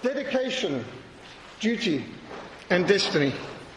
dedication, duty, and destiny.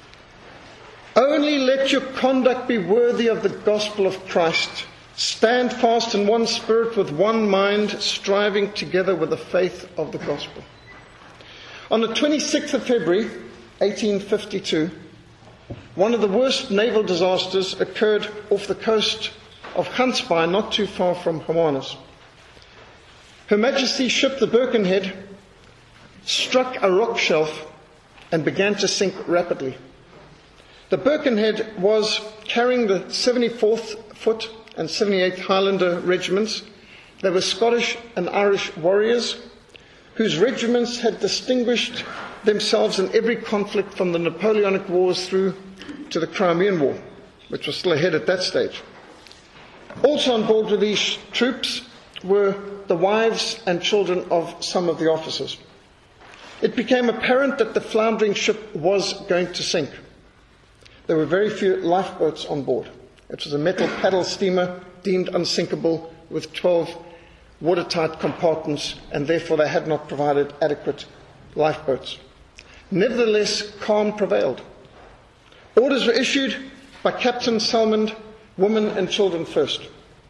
Only let your conduct be worthy of the gospel of Christ. Stand fast in one spirit with one mind, striving together with the faith of the gospel. On the 26th of February, 1852, one of the worst naval disasters occurred off the coast of Gansbaai, not too far from Hermanus. Her Majesty's ship, the Birkenhead, struck a rock shelf and began to sink rapidly. The Birkenhead was carrying the 74th Foot and 78th Highlander regiments. They were Scottish and Irish warriors whose regiments had distinguished themselves in every conflict from the Napoleonic Wars through to the Crimean War, which was still ahead at that stage. Also on board with these troops were the wives and children of some of the officers. It became apparent that the floundering ship was going to sink. There were very few lifeboats on board. It was a metal paddle steamer deemed unsinkable with 12 watertight compartments, and therefore they had not provided adequate lifeboats. Nevertheless, calm prevailed. Orders were issued by Captain Salmond, women and children first.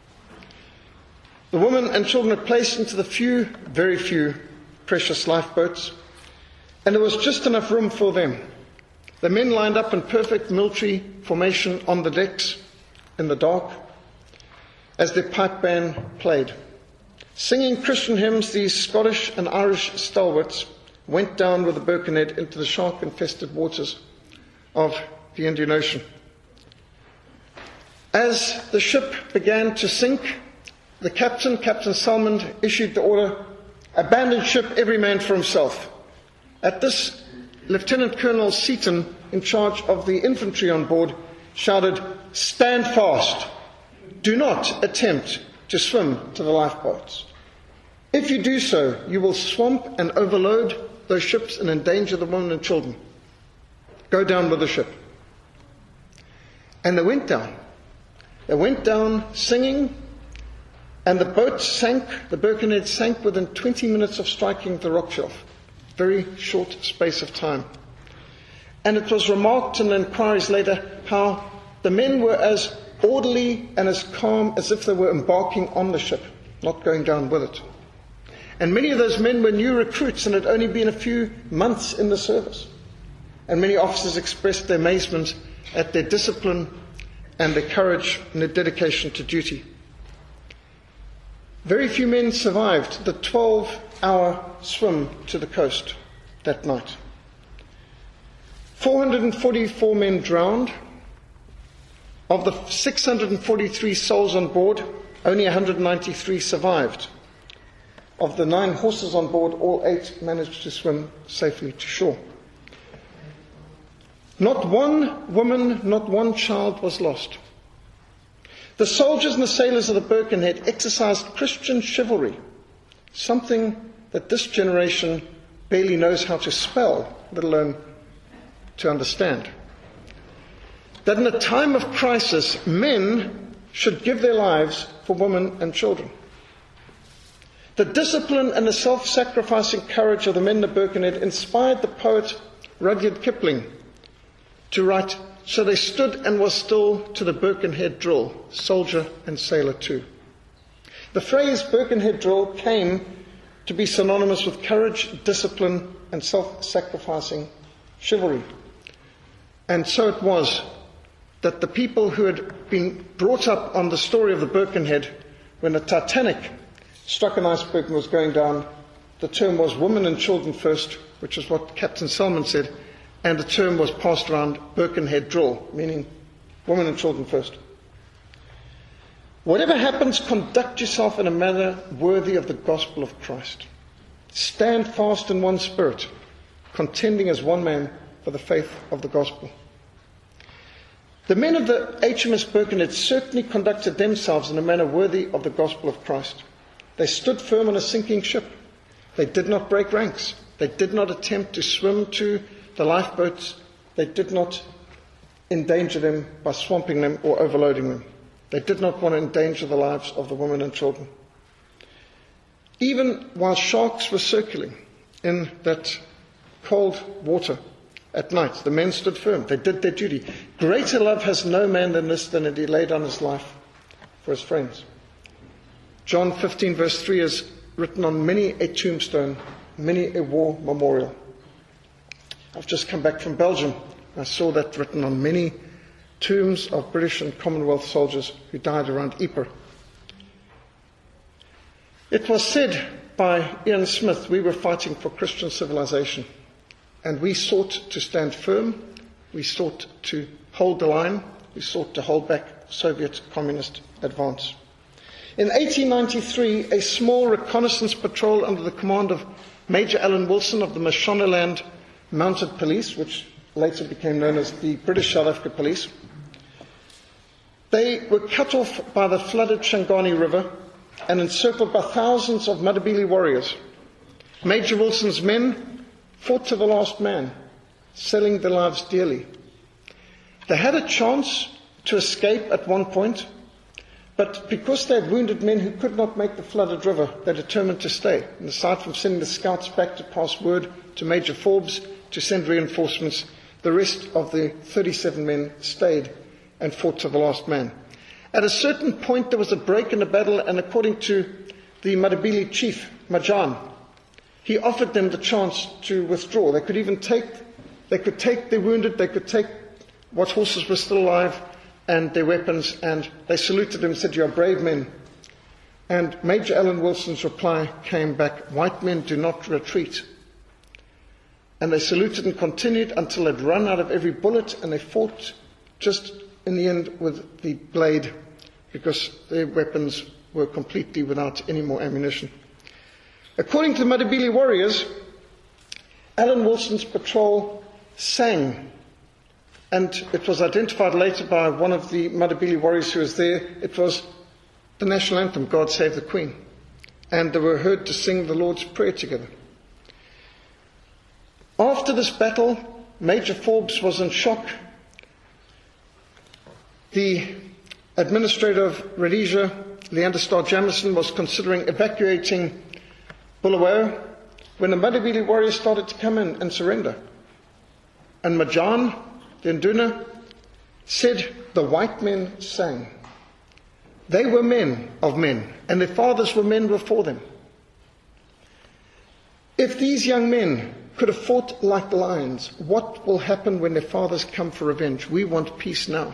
The women and children were placed into the very few, precious lifeboats, and there was just enough room for them. The men lined up in perfect military formation on the decks in the dark as their pipe band played. Singing Christian hymns, these Scottish and Irish stalwarts went down with the Birkenhead into the shark-infested waters of the Indian Ocean. As the ship began to sink, the Captain Salmond, issued the order, "Abandon ship, every man for himself." At this, Lieutenant Colonel Seaton, in charge of the infantry on board, shouted, "Stand fast. Do not attempt to swim to the lifeboats. If you do so, you will swamp and overload those ships and endanger the women and children. Go down with the ship." And they went down. They went down singing, and the boat sank, the Birkenhead sank within 20 minutes of striking the rock shelf. Very short space of time. And it was remarked in inquiries later how the men were as orderly and as calm as if they were embarking on the ship, not going down with it. And many of those men were new recruits and had only been a few months in the service. And many officers expressed their amazement at their discipline and their courage and their dedication to duty. Very few men survived the 12-hour swim to the coast that night. 444 men drowned. Of the 643 souls on board, only 193 survived. Of the 9 horses on board, all 8 managed to swim safely to shore. Not one woman, not one child was lost. The soldiers and the sailors of the Birkenhead exercised Christian chivalry, something that this generation barely knows how to spell, let alone to understand. That in a time of crisis, men should give their lives for women and children. The discipline and the self-sacrificing courage of the men in the Birkenhead inspired the poet Rudyard Kipling to write, "So they stood and was still to the Birkenhead drill, soldier and sailor too." The phrase Birkenhead drill came to be synonymous with courage, discipline, and self-sacrificing chivalry. And so it was that the people who had been brought up on the story of the Birkenhead, when the Titanic struck an iceberg and was going down, the term was women and children first, which is what Captain Salmond said, and the term was passed around Birkenhead drill, meaning women and children first. Whatever happens, conduct yourself in a manner worthy of the gospel of Christ. Stand fast in one spirit, contending as one man for the faith of the gospel. The men of the HMS Birkenhead certainly conducted themselves in a manner worthy of the gospel of Christ. They stood firm on a sinking ship. They did not break ranks. They did not attempt to swim to the lifeboats. They did not endanger them by swamping them or overloading them. They did not want to endanger the lives of the women and children. Even while sharks were circling in that cold water at night. The men stood firm. They did their duty. Greater love has no man than this, than that he laid down his life for his friends. John 15 verse 3 is written on many a tombstone, many a war memorial. I've just come back from Belgium. I saw that written on many tombs of British and Commonwealth soldiers who died around Ypres. It was said by Ian Smith, we were fighting for Christian civilization, and we sought to stand firm, we sought to hold the line, we sought to hold back Soviet communist advance. In 1893, a small reconnaissance patrol under the command of Major Alan Wilson of the Mashonaland Mounted Police, which later became known as the British South Africa Police, they were cut off by the flooded Shangani River and encircled by thousands of Matabele warriors. Major Wilson's men fought to the last man, selling their lives dearly. They had a chance to escape at one point, but because they had wounded men who could not make the flooded river, they determined to stay. And aside from sending the scouts back to pass word to Major Forbes to send reinforcements, the rest of the 37 men stayed and fought to the last man. At a certain point, there was a break in the battle, and according to the Matabele chief, Majan, he offered them the chance to withdraw. They could take their wounded, they could take what horses were still alive and their weapons, and they saluted him and said, "You are brave men." And Major Alan Wilson's reply came back, "White men do not retreat." And they saluted and continued until they'd run out of every bullet, and they fought just in the end with the blade, because their weapons were completely without any more ammunition. According to the Matabele warriors, Alan Wilson's patrol sang, and it was identified later by one of the Matabele warriors who was there. It was the national anthem, "God Save the Queen." And they were heard to sing the Lord's Prayer together. After this battle, Major Forbes was in shock. The administrator of Rhodesia, Leander Starr Jamison, was considering evacuating Bulawayo when the Matabele warriors started to come in and surrender. And Majan, the Nduna, said the white men sang. They were men of men, and their fathers were men before them. If these young men could have fought like lions, what will happen when their fathers come for revenge? We want peace now.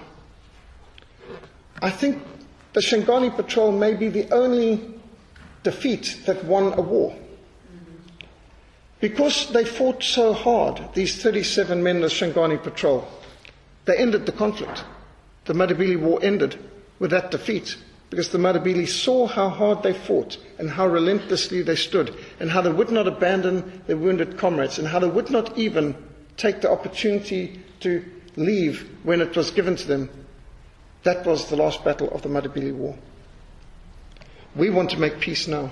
I think the Shangani Patrol may be the only defeat that won a war. Because they fought so hard, these 37 men of the Shangani Patrol, they ended the conflict. The Matabele War ended with that defeat, because the Matabele saw how hard they fought and how relentlessly they stood, and how they would not abandon their wounded comrades, and how they would not even take the opportunity to leave when it was given to them. That was the last battle of the Matabele War. We want to make peace now.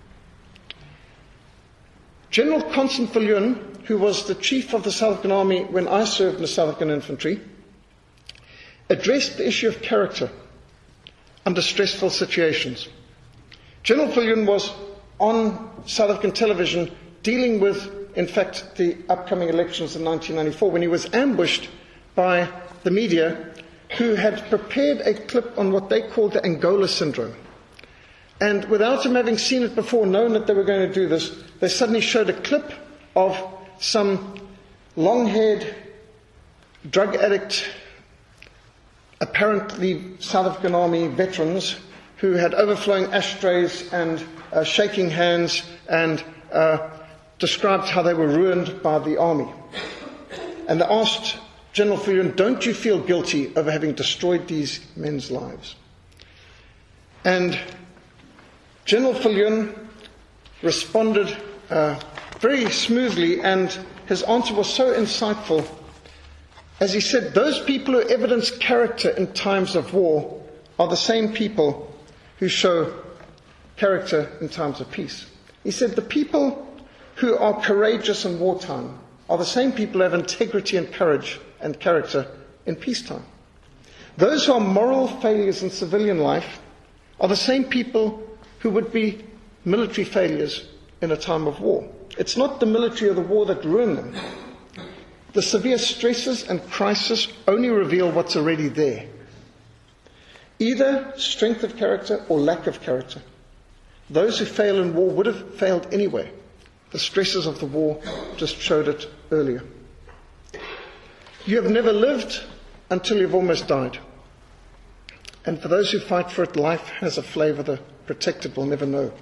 General Constant Viljoen, who was the chief of the South African Army when I served in the South African Infantry, addressed the issue of character under stressful situations. General Viljoen was on South African television dealing with, in fact, the upcoming elections in 1994, when he was ambushed by the media, who had prepared a clip on what they called the Angola syndrome. And without him having seen it before, knowing that they were going to do this, they suddenly showed a clip of some long-haired drug addict, apparently South African Army veterans, who had overflowing ashtrays and shaking hands, and described how they were ruined by the army. And they asked General Viljoen, "Don't you feel guilty over having destroyed these men's lives?" And General Viljoen responded very smoothly, and his answer was so insightful, as he said, "Those people who evidence character in times of war are the same people who show character in times of peace." He said, "The people who are courageous in wartime are the same people who have integrity and courage and character in peacetime. Those who are moral failures in civilian life are the same people who would be military failures in a time of war. It's not the military of the war that ruin them. The severe stresses and crisis only reveal what's already there. Either strength of character or lack of character. Those who fail in war would have failed anyway. The stresses of the war just showed it earlier. You have never lived until you've almost died. And for those who fight for it, life has a flavour the protected will never know.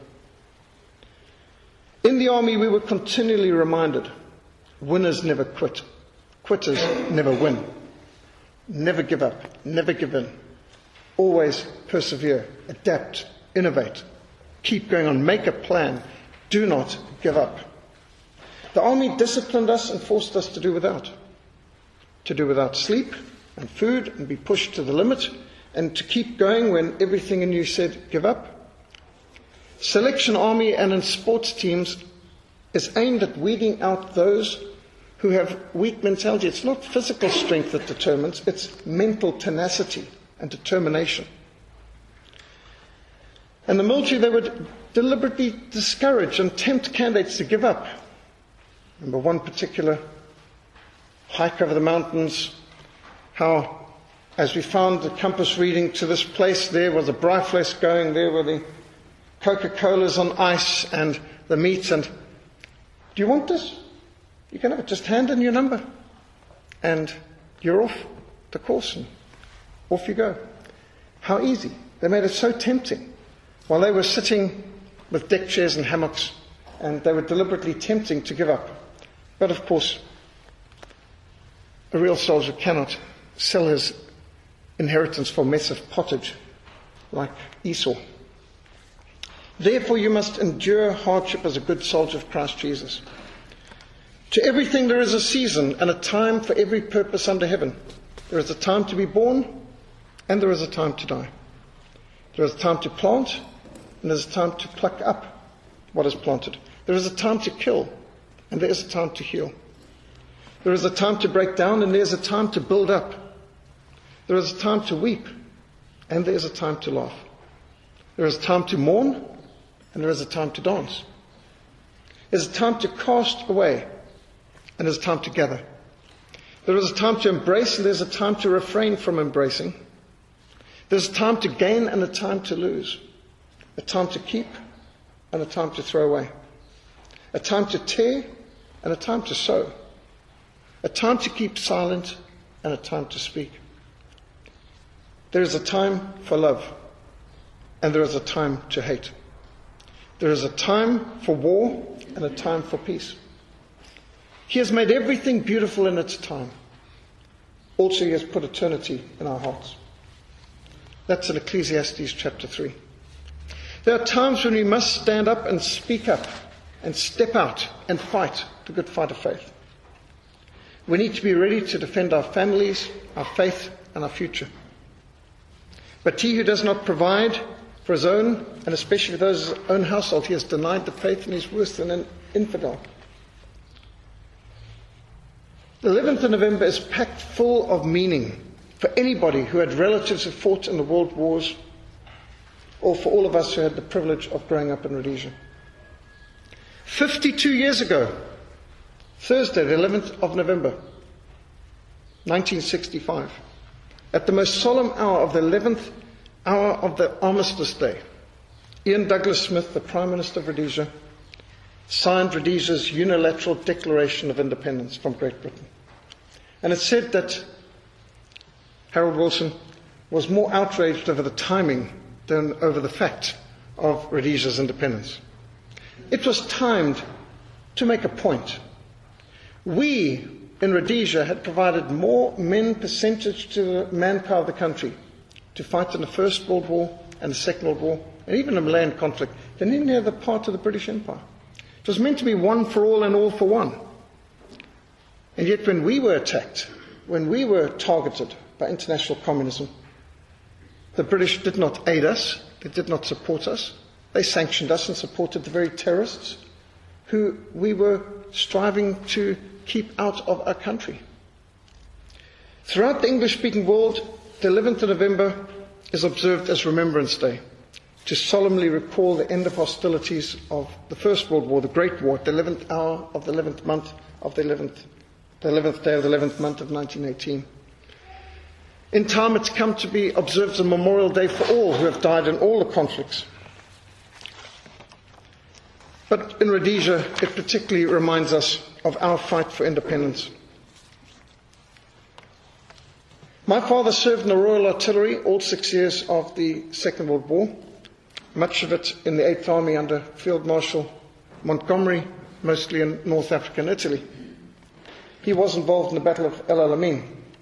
In the army, we were continually reminded, winners never quit. Quitters never win. Never give up. Never give in. Always persevere. Adapt. Innovate. Keep going on. Make a plan. Do not give up. The army disciplined us and forced us to do without. To do without sleep and food and be pushed to the limit and to keep going when everything in you said give up. Selection Army and in sports teams is aimed at weeding out those who have weak mentality. It's not physical strength that determines, it's mental tenacity and determination. And the military, they would deliberately discourage and tempt candidates to give up. Remember one particular hike over the mountains, how, as we found the compass reading to this place, there was a Braaivleis going, there were the Coca-Colas on ice and the meat, and do you want this? You can have it. Just hand in your number and you're off the course and off you go. How easy. They made it so tempting. While they were sitting with deck chairs and hammocks, and they were deliberately tempting to give up. But of course, a real soldier cannot sell his inheritance for a mess of pottage like Esau. Therefore, you must endure hardship as a good soldier of Christ Jesus. To everything there is a season and a time for every purpose under heaven. There is a time to be born and there is a time to die. There is a time to plant and there is a time to pluck up what is planted. There is a time to kill and there is a time to heal. There is a time to break down and there is a time to build up. There is a time to weep and there is a time to laugh. There is a time to mourn and there is a time to dance. There is a time to cast away and there is a time to gather. There is a time to embrace and there is a time to refrain from embracing. There is a time to gain and a time to lose. A time to keep and a time to throw away. A time to tear and a time to sow. A time to keep silent and a time to speak. There is a time for love and there is a time to hate. There is a time for war and a time for peace. He has made everything beautiful in its time. Also, He has put eternity in our hearts. That's in Ecclesiastes chapter 3. There are times when we must stand up and speak up and step out and fight the good fight of faith. We need to be ready to defend our families, our faith, and our future. But he who does not provide for his own, and especially for those of his own household, he has denied the faith and is worse than an infidel. The 11th of November is packed full of meaning for anybody who had relatives who fought in the world wars, or for all of us who had the privilege of growing up in Rhodesia. 52 years ago, Thursday, the 11th of November, 1965, at the most solemn hour of the 11th hour of the Armistice Day, Ian Douglas Smith, the Prime Minister of Rhodesia, signed Rhodesia's unilateral declaration of independence from Great Britain. And it said that Harold Wilson was more outraged over the timing than over the fact of Rhodesia's independence. It was timed to make a point. We in Rhodesia had provided more men percentage to the manpower of the country to fight in the First World War and the Second World War, and even the Malayan conflict, than any other part of the British Empire. It was meant to be one for all and all for one. And yet when we were attacked, when we were targeted by international communism, the British did not aid us, they did not support us, they sanctioned us and supported the very terrorists who we were striving to keep out of our country. Throughout the English-speaking world, the 11th of November is observed as Remembrance Day, to solemnly recall the end of hostilities of the First World War, the Great War, at the 11th hour of the 11th month of the 11th day of the 11th month of 1918. In time, it's come to be observed as a memorial day for all who have died in all the conflicts. But in Rhodesia, it particularly reminds us of our fight for independence. My father served in the Royal Artillery all 6 years of the Second World War, much of it in the 8th Army under Field Marshal Montgomery, mostly in North Africa and Italy. He was involved in the Battle of El Alamein.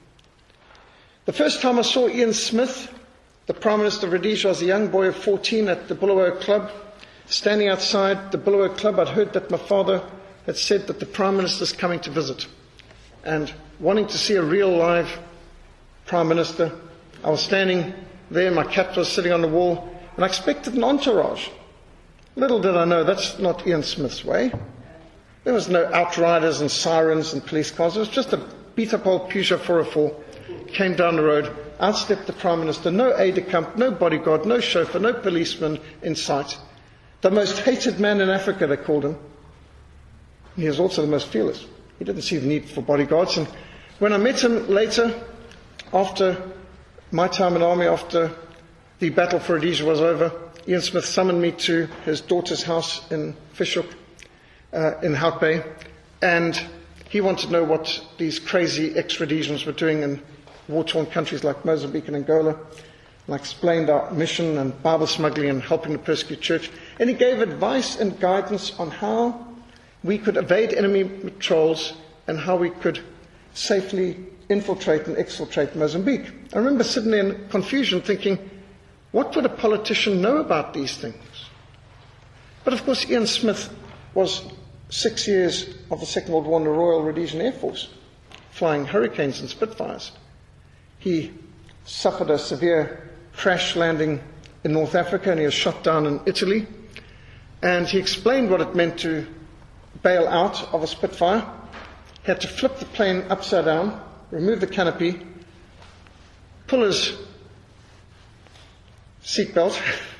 The first time I saw Ian Smith, the Prime Minister of Rhodesia, as a young boy of 14 at the Bulawayo Club, standing outside the Bulawayo Club, I'd heard that my father had said that the Prime Minister's coming to visit. And wanting to see a real live Prime Minister, I was standing there, my cat was sitting on the wall, and I expected an entourage. Little did I know, that's not Ian Smith's way. There was no outriders and sirens and police cars. It was just a beat-up old Peugeot 404. Came down the road, out stepped the Prime Minister, no aide-de-camp, no bodyguard, no chauffeur, no policeman in sight. The most hated man in Africa, they called him. He was also the most fearless. He didn't see the need for bodyguards. And when I met him later, after my time in the army, after the battle for Rhodesia was over, Ian Smith summoned me to his daughter's house in Fish Hoek, in Hout Bay, and he wanted to know what these crazy ex-Rhodesians were doing in war-torn countries like Mozambique and Angola. And I explained our mission and Bible smuggling and helping the persecuted church. And he gave advice and guidance on how we could evade enemy patrols and how we could safely infiltrate and exfiltrate Mozambique. I remember sitting there in confusion thinking, what would a politician know about these things? But of course, Ian Smith was 6 years of the Second World War in the Royal Rhodesian Air Force, flying Hurricanes and Spitfires. He suffered a severe crash landing in North Africa, and he was shot down in Italy. And he explained what it meant to bail out of a Spitfire. He had to flip the plane upside down, remove the canopy, pull his seatbelt,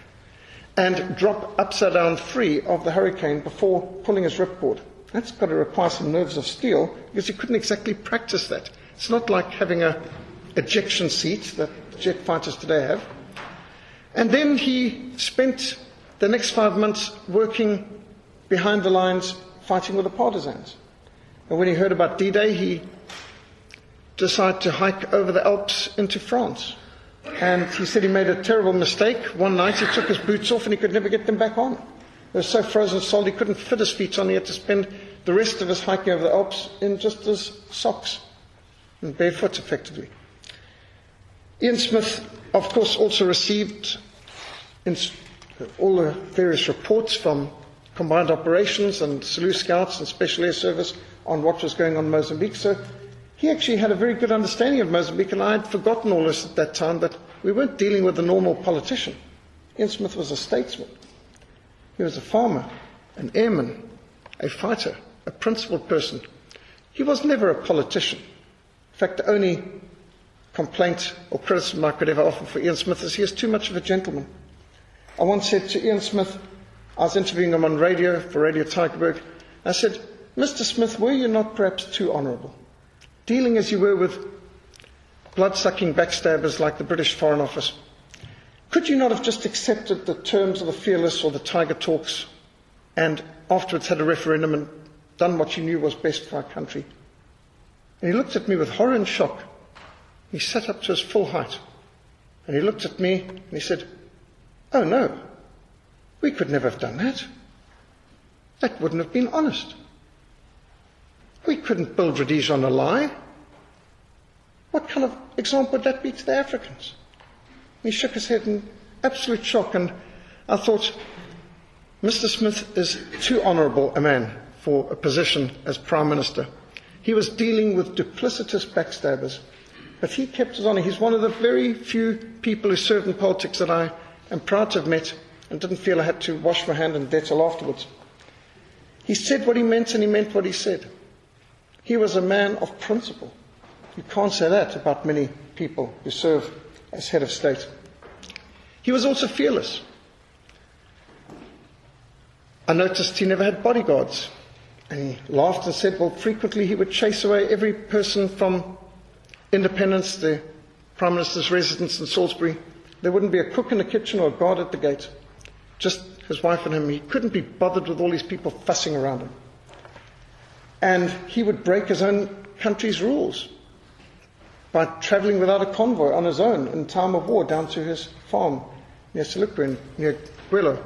and drop upside down free of the Hurricane before pulling his ripcord. That's got to require some nerves of steel, because he couldn't exactly practice that. It's not like having a ejection seat that jet fighters today have. And then he spent the next 5 months working behind the lines, fighting with the partisans. And when he heard about D-Day, he decided to hike over the Alps into France. And he said he made a terrible mistake. One night he took his boots off and he could never get them back on. They were so frozen solid he couldn't fit his feet on. He had to spend the rest of his hiking over the Alps in just his socks, and barefoot effectively. Ian Smith, of course, also received all the various reports from Combined Operations and Selous Scouts and Special Air Service on what was going on in Mozambique. So he actually had a very good understanding of Mozambique, and I had forgotten all this at that time, that we weren't dealing with a normal politician. Ian Smith was a statesman. He was a farmer, an airman, a fighter, a principled person. He was never a politician. In fact, the only complaint or criticism I could ever offer for Ian Smith is he is too much of a gentleman. I once said to Ian Smith, I was interviewing him on radio for Radio Tygerberg, I said, Mr. Smith, were you not perhaps too honourable? Dealing as you were with blood-sucking backstabbers like the British Foreign Office, could you not have just accepted the terms of the Fearless or the Tiger Talks and afterwards had a referendum and done what you knew was best for our country? And he looked at me with horror and shock. He sat up to his full height and he looked at me and he said, oh no, we could never have done that. That wouldn't have been honest. We couldn't build Rhodesia on a lie. What kind of example would that be to the Africans? He shook his head in absolute shock, and I thought, Mr. Smith is too honourable a man for a position as Prime Minister. He was dealing with duplicitous backstabbers, but he kept his honour. He's one of the very few people who served in politics that I am proud to have met and didn't feel I had to wash my hand in Dettol afterwards. He said what he meant and he meant what he said. He was a man of principle. You can't say that about many people who serve as head of state. He was also fearless. I noticed he never had bodyguards. And he laughed and said, well, frequently he would chase away every person from Independence, the Prime Minister's residence in Salisbury. There wouldn't be a cook in the kitchen or a guard at the gate. Just his wife and him. He couldn't be bothered with all these people fussing around him. And he would break his own country's rules by travelling without a convoy on his own in time of war down to his farm near Selukwe, near Gwelo.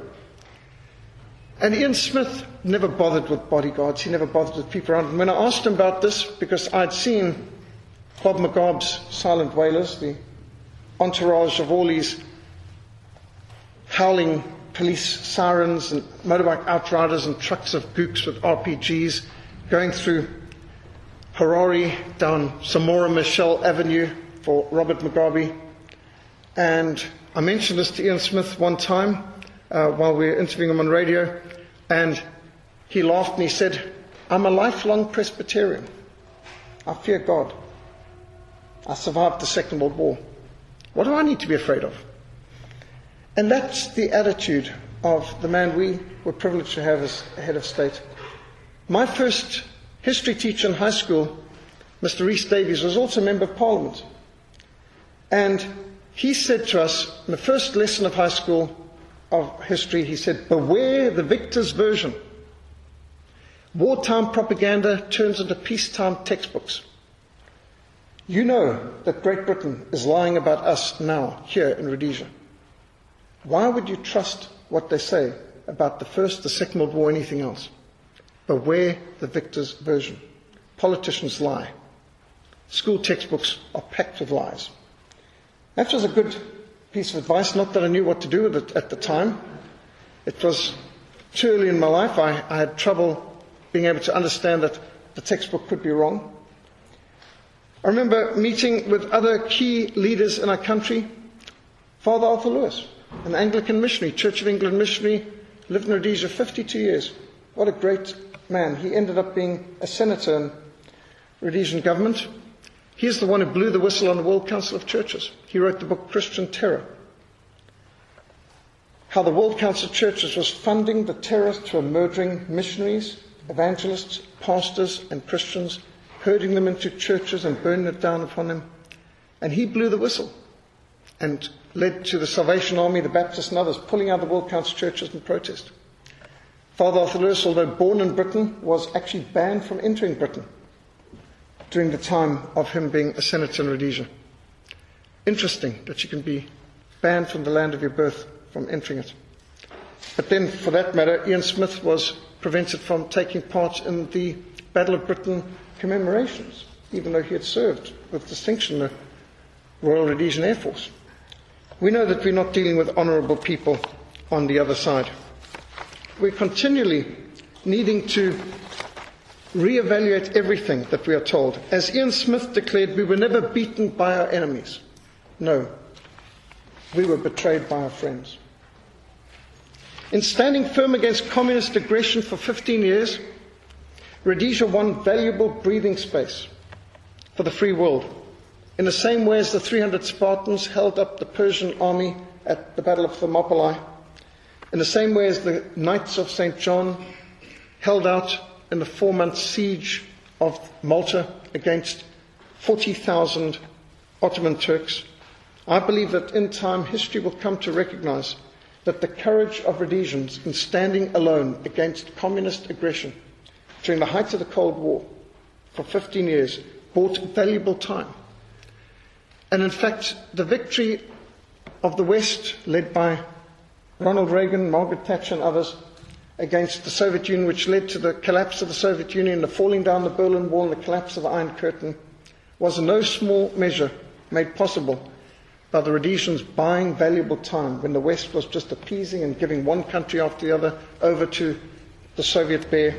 And Ian Smith never bothered with bodyguards. He never bothered with people around him. When I asked him about this, because I'd seen Bob McGarb's Silent Whalers, the entourage of all these howling police sirens and motorbike outriders and trucks of gooks with RPGs going through Harare down Samora Michelle Avenue for Robert Mugabe. And I mentioned this to Ian Smith one time while we were interviewing him on radio, and he laughed and he said, I'm a lifelong Presbyterian. I fear God. I survived the Second World War. What do I need to be afraid of? And that's the attitude of the man we were privileged to have as head of state. My first history teacher in high school, Mr. Rhys Davies, was also a member of Parliament. And he said to us, in the first lesson of high school of history, he said, beware the victor's version. Wartime propaganda turns into peacetime textbooks. You know that Great Britain is lying about us now, here in Rhodesia. Why would you trust what they say about the First, the Second World War, anything else? Beware the victor's version. Politicians lie. School textbooks are packed with lies. That was a good piece of advice, not that I knew what to do with it at the time. It was too early in my life. I had trouble being able to understand that the textbook could be wrong. I remember meeting with other key leaders in our country. Father Arthur Lewis, an Anglican missionary, Church of England missionary, lived in Rhodesia 52 years. What a great man. He ended up being a senator in Rhodesian government. He's the one who blew the whistle on the World Council of Churches. He wrote the book Christian Terror. How the World Council of Churches was funding the terror to a murdering missionaries, evangelists, pastors and Christians, herding them into churches and burning it down upon them. And he blew the whistle and led to the Salvation Army, the Baptists and others pulling out the World Council of Churches in protest. Father Arthur Lewis, although born in Britain, was actually banned from entering Britain during the time of him being a senator in Rhodesia. Interesting that you can be banned from the land of your birth from entering it. But then, for that matter, Ian Smith was prevented from taking part in the Battle of Britain commemorations, even though he had served with distinction in the Royal Rhodesian Air Force. We know that we're not dealing with honourable people on the other side. We're continually needing to reevaluate everything that we are told. As Ian Smith declared, we were never beaten by our enemies. No, we were betrayed by our friends. In standing firm against communist aggression for 15 years, Rhodesia won valuable breathing space for the free world, in the same way as the 300 Spartans held up the Persian army at the Battle of Thermopylae, in the same way as the Knights of St. John held out in the 4-month siege of Malta against 40,000 Ottoman Turks. I believe that in time history will come to recognize that the courage of Rhodesians in standing alone against communist aggression during the height of the Cold War for 15 years bought valuable time. And in fact, the victory of the West, led by Ronald Reagan, Margaret Thatcher and others, against the Soviet Union, which led to the collapse of the Soviet Union, the falling down the Berlin Wall and the collapse of the Iron Curtain, was in no small measure made possible by the Rhodesians buying valuable time when the West was just appeasing and giving one country after the other over to the Soviet bear.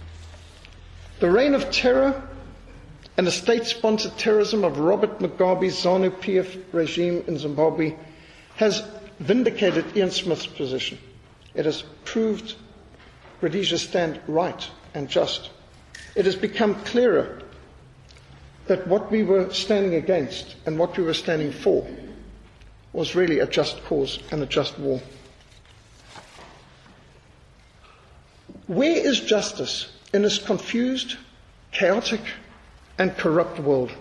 The reign of terror and the state-sponsored terrorism of Robert Mugabe's ZANU-PF regime in Zimbabwe has vindicated Ian Smith's position. It has proved Rhodesia's stand right and just. It has become clearer that what we were standing against and what we were standing for was really a just cause and a just war. Where is justice in this confused, chaotic, and corrupt world?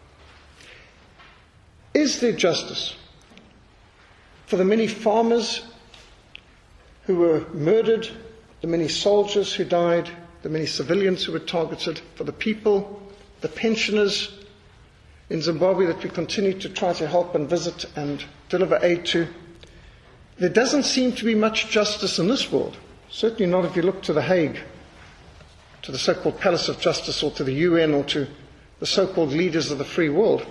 Is there justice for the many farmers who were murdered, the many soldiers who died, the many civilians who were targeted, for the people, the pensioners in Zimbabwe that we continue to try to help and visit and deliver aid to? There doesn't seem to be much justice in this world. Certainly not if you look to The Hague, to the so-called Palace of Justice, or to the UN, or to the so-called leaders of the free world.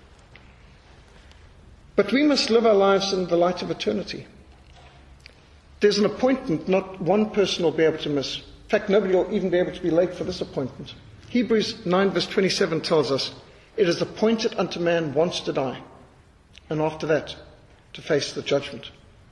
But we must live our lives in the light of eternity. There's an appointment not one person will be able to miss. In fact, nobody will even be able to be late for this appointment. Hebrews 9 verse 27 tells us, it is appointed unto man once to die, and after that to face the judgment.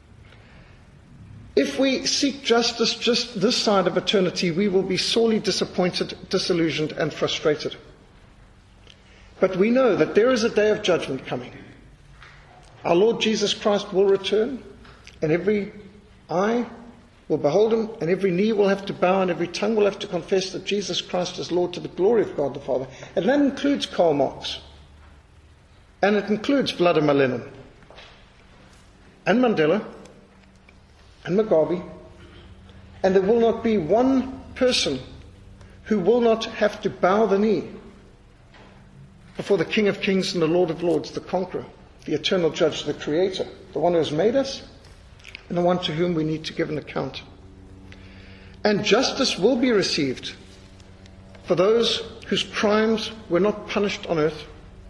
If we seek justice just this side of eternity, we will be sorely disappointed, disillusioned, and frustrated. But we know that there is a day of judgment coming. Our Lord Jesus Christ will return, and every eye will behold him, and every knee will have to bow, and every tongue will have to confess that Jesus Christ is Lord, to the glory of God the Father. And that includes Karl Marx, and it includes Vladimir Lenin, and Mandela, and Mugabe, and there will not be one person who will not have to bow the knee before the King of Kings and the Lord of Lords, the conqueror, the eternal judge, the creator, the one who has made us, and the one to whom we need to give an account. And justice will be received for those whose crimes were not punished on earth.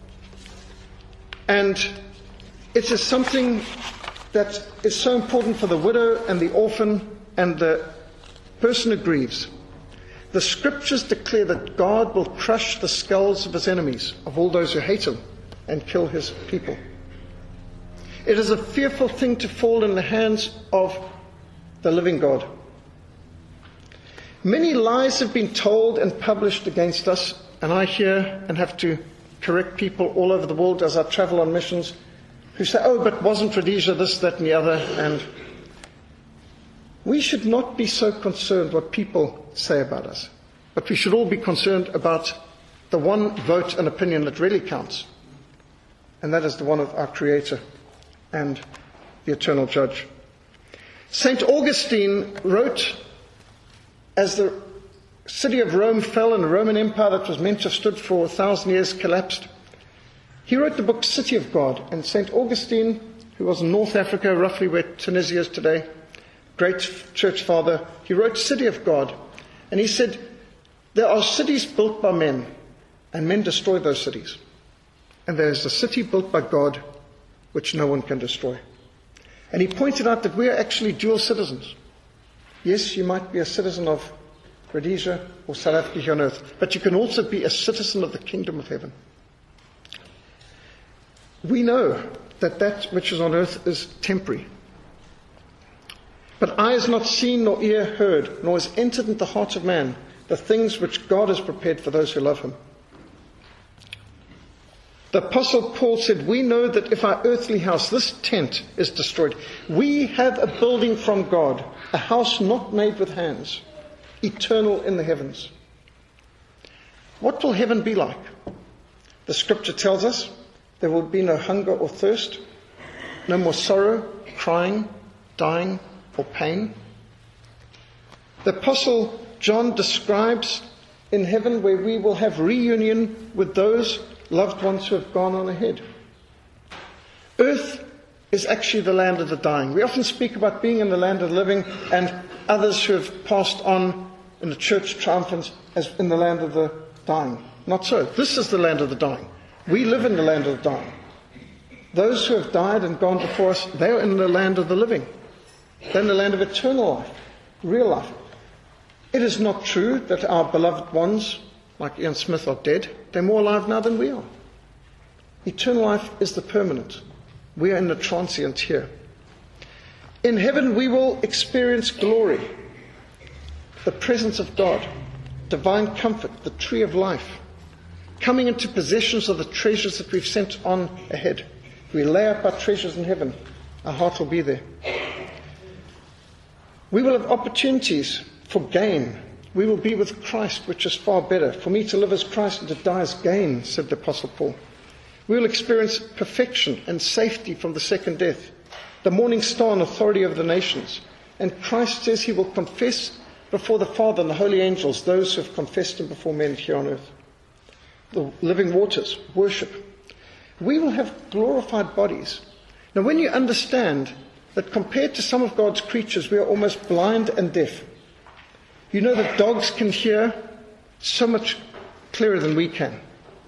And it is something that is so important for the widow and the orphan and the person who grieves. The scriptures declare that God will crush the skulls of his enemies, of all those who hate him, and kill his people. It is a fearful thing to fall in the hands of the living God. Many lies have been told and published against us, and I hear and have to correct people all over the world as I travel on missions who say, oh, but wasn't Rhodesia this, that, and the other? And we should not be so concerned what people say about us, but we should all be concerned about the one vote and opinion that really counts, and that is the one of our Creator and the eternal judge. St. Augustine wrote, as the city of Rome fell and the Roman Empire that was meant to have stood for 1,000 years collapsed, he wrote the book City of God. And St. Augustine, who was in North Africa, roughly where Tunisia is today, great church father, he wrote City of God. And he said, there are cities built by men, and men destroy those cities. And there is a city built by God, which no one can destroy. And he pointed out that we are actually dual citizens. Yes, you might be a citizen of Rhodesia or South Africa here on earth, but you can also be a citizen of the kingdom of heaven. We know that that which is on earth is temporary. But eye has not seen, nor ear heard, nor has entered into the heart of man the things which God has prepared for those who love him. The Apostle Paul said, we know that if our earthly house, this tent, is destroyed, we have a building from God, a house not made with hands, eternal in the heavens. What will heaven be like? The scripture tells us there will be no hunger or thirst, no more sorrow, crying, dying, or pain. The Apostle John describes in heaven where we will have reunion with those loved ones who have gone on ahead. Earth is actually the land of the dying. We often speak about being in the land of the living, and others who have passed on in the church triumphant as in the land of the dying. Not so. This is the land of the dying. We live in the land of the dying. Those who have died and gone before us, they are in the land of the living. They're in the land of eternal life, real life. It is not true that our beloved ones, like Ian Smith, are dead. They're more alive now than we are. Eternal life is the permanent. We are in the transient here. In heaven we will experience glory, the presence of God, divine comfort, the tree of life, coming into possessions of the treasures that we've sent on ahead. If we lay up our treasures in heaven, our heart will be there. We will have opportunities for gain. We will be with Christ, which is far better. For me to live as Christ and to die as gain, said the Apostle Paul. We will experience perfection and safety from the second death, the morning star and authority over the nations. And Christ says he will confess before the Father and the holy angels those who have confessed him before men here on earth. The living waters, worship. We will have glorified bodies. Now, when you understand that compared to some of God's creatures, we are almost blind and deaf. You know that dogs can hear so much clearer than we can.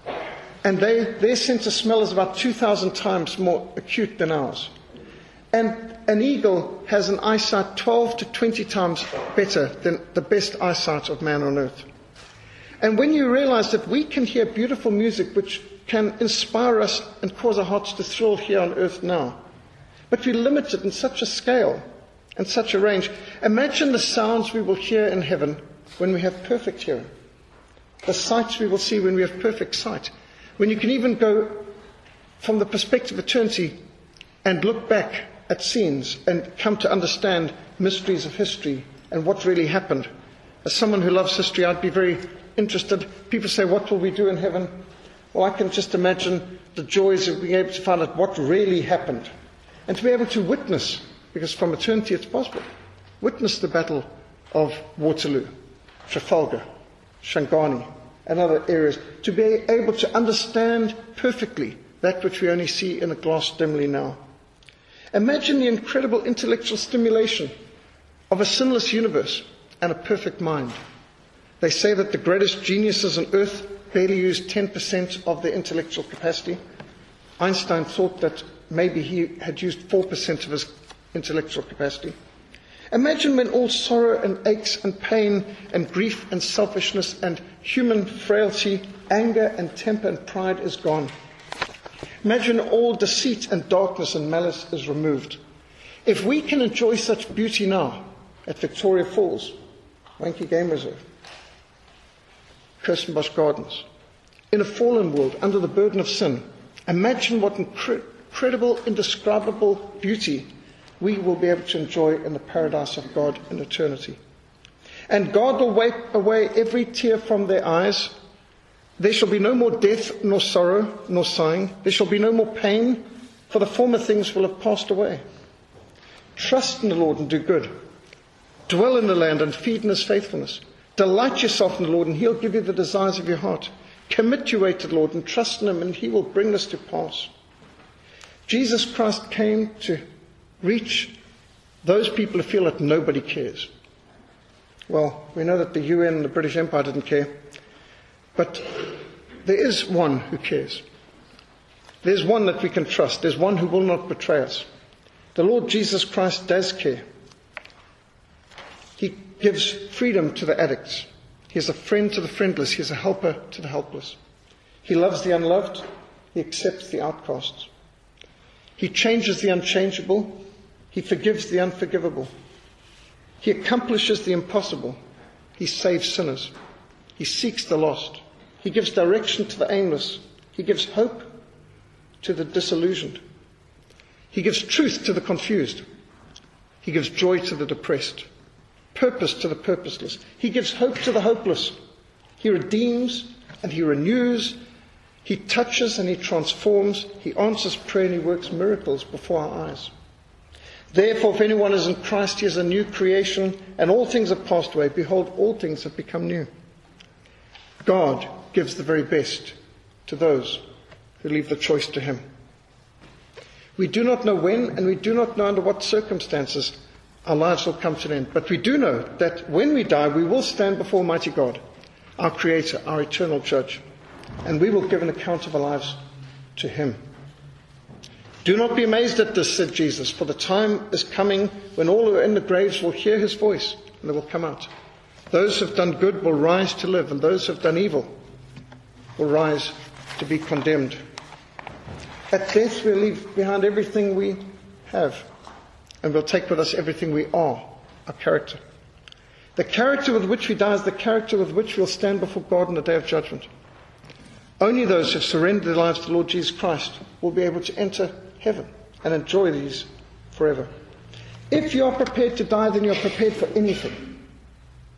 And their sense of smell is about 2,000 times more acute than ours. And an eagle has an eyesight 12 to 20 times better than the best eyesight of man on earth. And when you realize that we can hear beautiful music which can inspire us and cause our hearts to thrill here on earth now, but we're limited in such a scale and such a range. Imagine the sounds we will hear in heaven when we have perfect hearing. The sights we will see when we have perfect sight. When you can even go from the perspective of eternity and look back at scenes and come to understand mysteries of history and what really happened. As someone who loves history, I'd be very interested. People say, what will we do in heaven? Well, I can just imagine the joys of being able to find out what really happened. And to be able to witness, because from eternity it's possible, witness the Battle of Waterloo, Trafalgar, Shangani, and other areas, to be able to understand perfectly that which we only see in a glass dimly now. Imagine the incredible intellectual stimulation of a sinless universe and a perfect mind. They say that the greatest geniuses on earth barely use 10% of their intellectual capacity. Einstein thought that maybe he had used 4% of his intellectual capacity. Imagine when all sorrow and aches and pain and grief and selfishness and human frailty, anger and temper and pride is gone. Imagine all deceit and darkness and malice is removed. If we can enjoy such beauty now at Victoria Falls, Wanky Game Reserve, Kirstenbosch Gardens, in a fallen world under the burden of sin, imagine what incredible, indescribable beauty we will be able to enjoy in the paradise of God in eternity. And God will wipe away every tear from their eyes. There shall be no more death, nor sorrow, nor sighing. There shall be no more pain, for the former things will have passed away. Trust in the Lord and do good. Dwell in the land and feed in his faithfulness. Delight yourself in the Lord, and he'll give you the desires of your heart. Commit your way to the Lord and trust in him, and he will bring this to pass. Jesus Christ came to reach those people who feel that nobody cares. Well, we know that the UN and the British Empire didn't care. But there is one who cares. There's one that we can trust. There's one who will not betray us. The Lord Jesus Christ does care. He gives freedom to the addicts. He's a friend to the friendless. He's a helper to the helpless. He loves the unloved. He accepts the outcasts. He changes the unchangeable. He forgives the unforgivable. He accomplishes the impossible. He saves sinners. He seeks the lost. He gives direction to the aimless. He gives hope to the disillusioned. He gives truth to the confused. He gives joy to the depressed. Purpose to the purposeless. He gives hope to the hopeless. He redeems and he renews. He touches and he transforms. He answers prayer and he works miracles before our eyes. Therefore, if anyone is in Christ, he is a new creation, and all things have passed away. Behold, all things have become new. God gives the very best to those who leave the choice to him. We do not know when, and we do not know under what circumstances our lives will come to an end. But we do know that when we die, we will stand before Almighty God, our Creator, our eternal Judge, and we will give an account of our lives to him. Do not be amazed at this, said Jesus, for the time is coming when all who are in the graves will hear his voice, and they will come out. Those who have done good will rise to live, and those who have done evil will rise to be condemned. At death, we'll leave behind everything we have, and we'll take with us everything we are, our character. The character with which we die is the character with which we'll stand before God in the day of judgment. Only those who have surrendered their lives to the Lord Jesus Christ will be able to enter heaven and enjoy these forever. If you are prepared to die, then you are prepared for anything.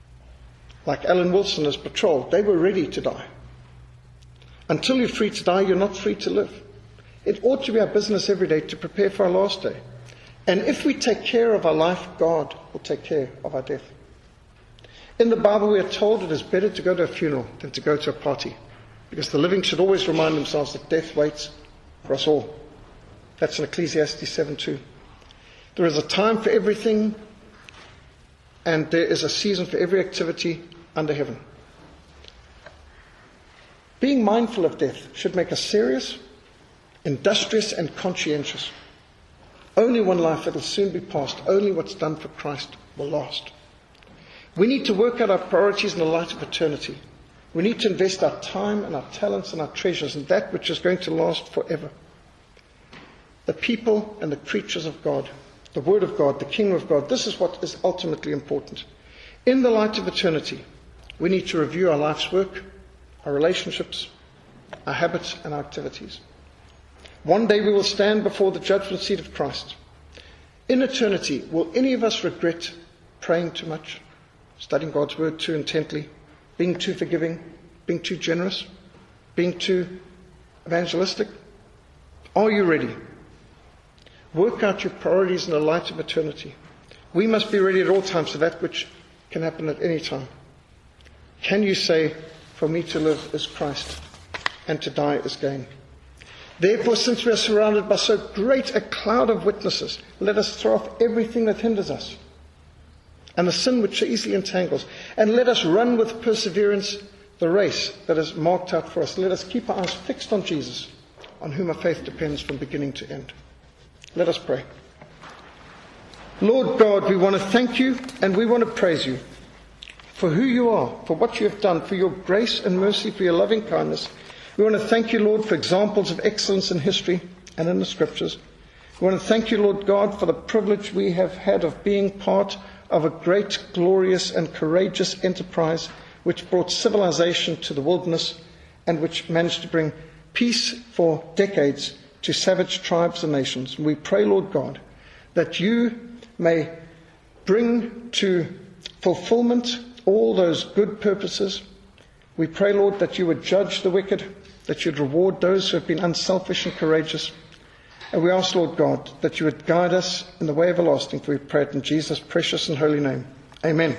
like Alan Wilson as patrol, they were ready to die. Until you're free to die, you're not free to live. It ought to be our business every day to prepare for our last day. And if we take care of our life, God will take care of our death. In the Bible, we are told it is better to go to a funeral than to go to a party, because the living should always remind themselves that death waits for us all. That's in Ecclesiastes 7:2. There is a time for everything, and there is a season for every activity under heaven. Being mindful of death should make us serious, industrious, and conscientious. Only one life that will soon be past. Only what's done for Christ will last. We need to work out our priorities in the light of eternity. We need to invest our time and our talents and our treasures in that which is going to last forever. The people and the creatures of God, the Word of God, the Kingdom of God, this is what is ultimately important. In the light of eternity, we need to review our life's work, our relationships, our habits and our activities. One day we will stand before the judgment seat of Christ. In eternity, will any of us regret praying too much, studying God's Word too intently, being too forgiving, being too generous, being too evangelistic? Are you ready? Work out your priorities in the light of eternity. We must be ready at all times for that which can happen at any time. Can you say, for me to live is Christ, and to die is gain? Therefore, since we are surrounded by so great a cloud of witnesses, let us throw off everything that hinders us, and the sin which so easily entangles, and let us run with perseverance the race that is marked out for us. Let us keep our eyes fixed on Jesus, on whom our faith depends from beginning to end. Let us pray. Lord God, we want to thank you and we want to praise you for who you are, for what you have done, for your grace and mercy, for your loving kindness. We want to thank you, Lord, for examples of excellence in history and in the Scriptures. We want to thank you, Lord God, for the privilege we have had of being part of a great, glorious and courageous enterprise which brought civilization to the wilderness and which managed to bring peace for decades to savage tribes and nations. And we pray, Lord God, that you may bring to fulfillment all those good purposes. We pray, Lord, that you would judge the wicked, that you'd reward those who have been unselfish and courageous. And we ask, Lord God, that you would guide us in the way everlasting, for we pray it in Jesus' precious and holy name. Amen.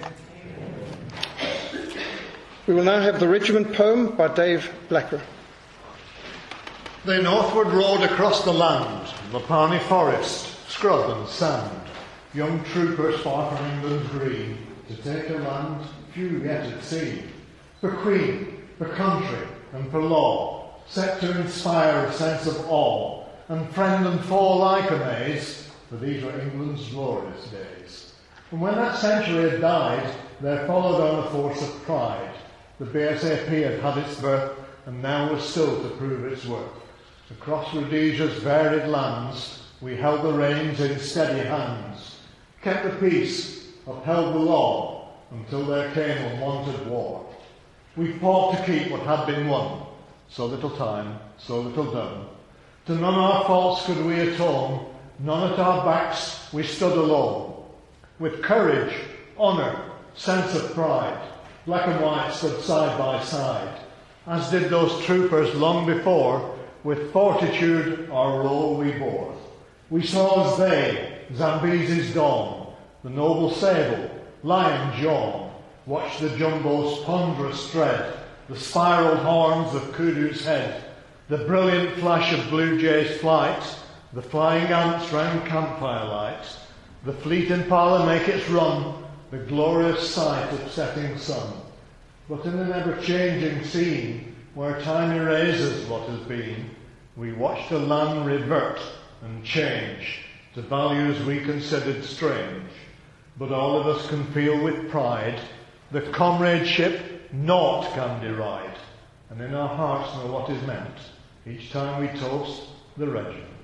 We will now have the regiment poem by Dave Blacker. They northward rode across the land, the Parney forest, scrub and sand, young troopers far from England's green, to take a land few yet had seen, for Queen, for country, and for law, set to inspire a sense of awe, and friend and foe alike amaze, for these were England's glorious days. And when that century had died, there followed on a force of pride. The BSAP had had its birth, and now was still to prove its worth. Across Rhodesia's varied lands, we held the reins in steady hands, kept the peace, upheld the law, until there came unwanted war. We fought to keep what had been won, so little time, so little done. To none our faults could we atone, none at our backs we stood alone. With courage, honour, sense of pride, black and white stood side by side, as did those troopers long before. With fortitude our role we bore. We saw as they, Zambese's dawn, the noble sable, lion jawn, watched the jumbo's ponderous tread, the spiralled horns of Kudu's head, the brilliant flash of blue jay's flight, the flying ants round campfire light, the fleet Impala make its run, the glorious sight of setting sun. But in an ever-changing scene, where time erases what has been, we watch the land revert and change to values we considered strange. But all of us can feel with pride the comradeship naught can deride, and in our hearts know what is meant each time we toast the regiment.